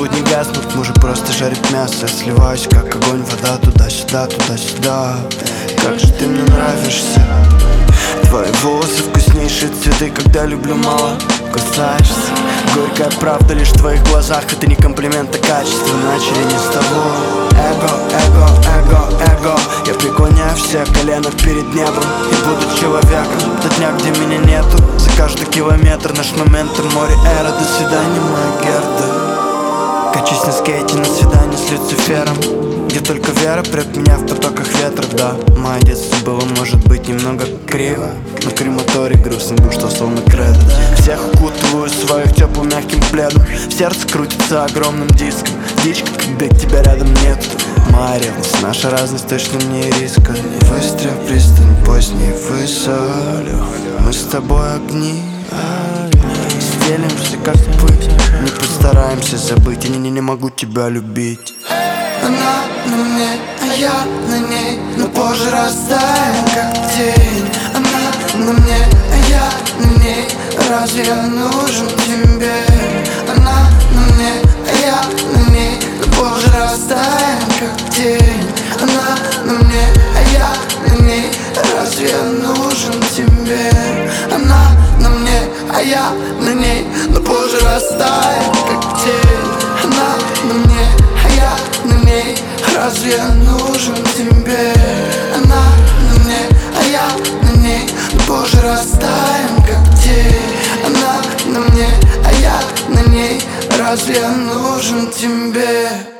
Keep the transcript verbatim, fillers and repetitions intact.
будни гаснут, мужик просто жарит мясо. Я сливаюсь, как огонь, вода, туда-сюда, туда-сюда. Как же ты мне нравишься. Твои волосы вкуснейшие цветы, когда люблю мало кусаешься. Горькая правда лишь в твоих глазах. Это не комплимент, а качество. Начали не с того. Эго, эго, эго, эго. Я преклоняю все колено перед небом и буду человеком до дня, где меня нету. За каждый километр наш момент и море эра. До свидания, моя Герда. Качусь на скейте на свидание с Люцифером, где только вера прет меня в потоках ветра. Да, мое детство было, может быть, немного криво, но крематорий грустный был, что словно кредо. Всех укутываю своих теплым мягким пледом. В сердце крутится огромным диском. Дичка, когда тебя рядом нет. Моя ревность, наша разность точно не риска. Выстрел, пристань, поздний высолю. Мы с тобой огни, стелимся как пыль. Не постараемся забыть, я не, не, не могу тебя любить. Она на мне, а я на ней, но позже растаем, как тень. Она на мне, а я на ней, разве я нужен тебе? Она на мне, а я на ней, но позже растаем, как тень. Она на мне, а я на ней, разве я нужен тебе? Она на мне, а я на ней, но позже растаем, как тень. Она на мне, а я на ней, разве я нужен тебе? Она на мне, а я на ней, но позже растаем, как тень. Она на мне, а я на ней, разве я нужен тебе?